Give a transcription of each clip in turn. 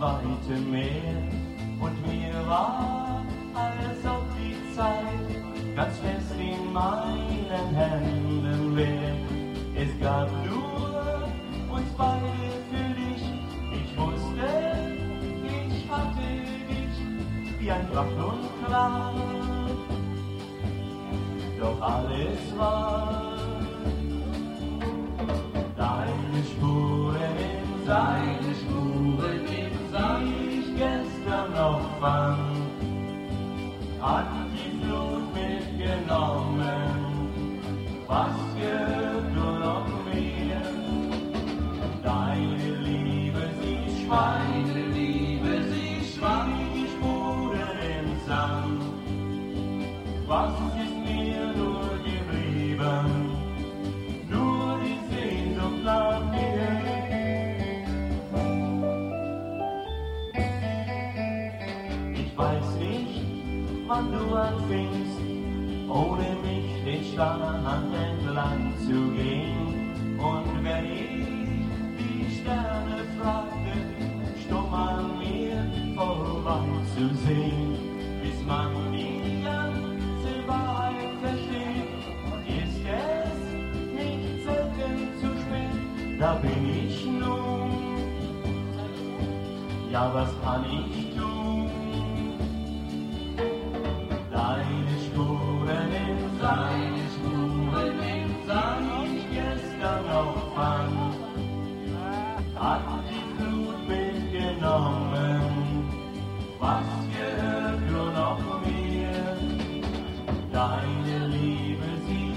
weite Meer. Und mir war, als ob die Zeit ganz fest in meinen Händen wär. Es gab nur uns beide für dich. Ich wusste, ich hatte dich wie ein Wach und klar. Doch alles war deine Spuren im Sand, die ich gestern noch fand, hat die Flut mitgenommen. Was gehört nur noch mir? Deine Liebe, sie schwang, die Spuren im Sand. Was ist mir nur geblieben? Nur die Sehnsucht nach dir. Ich weiß nicht, wann du anfingst, ohne mich den Strand entlang zu gehen. Und wenn ich die Sterne fragte, stumm an mir vorbeizusehen, bis man die ganze Wahrheit versteht, ist es nicht selten zu spät. Da bin ich nun, ja, was kann ich tun? Deine Spuren im Sand, die ich gestern noch fand, hat die Flut mitgenommen. Was gehört nur noch mir? Deine Liebe, sie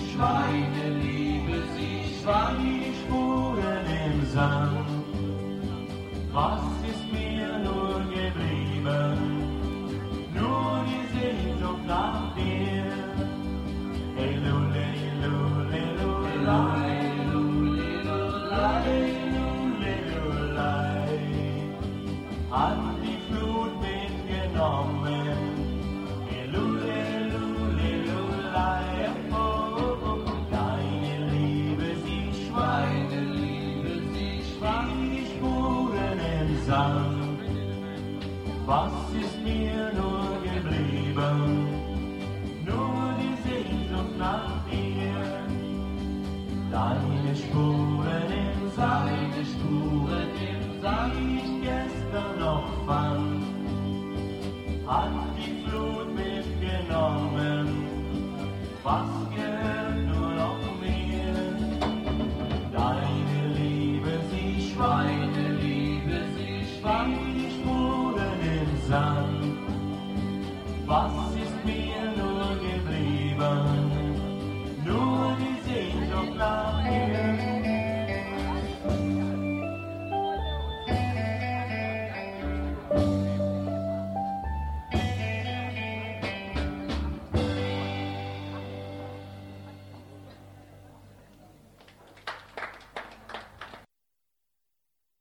schwang, die Spuren im Sand. Was ist mir nur geblieben? Nur die Sehnsucht nach dir. Hey, lule, lule, lulei, hat die Flut mitgenommen. Hey, lule, lule, lulei, oh, oh, oh. Deine Liebe, sie schwang, die Spuren im Sand. Was ist mir nur geblieben? Nur die Sehnsucht nach dir. Deine Spuren im Sand, die ich gestern noch fand, hat die Flut mitgenommen. Was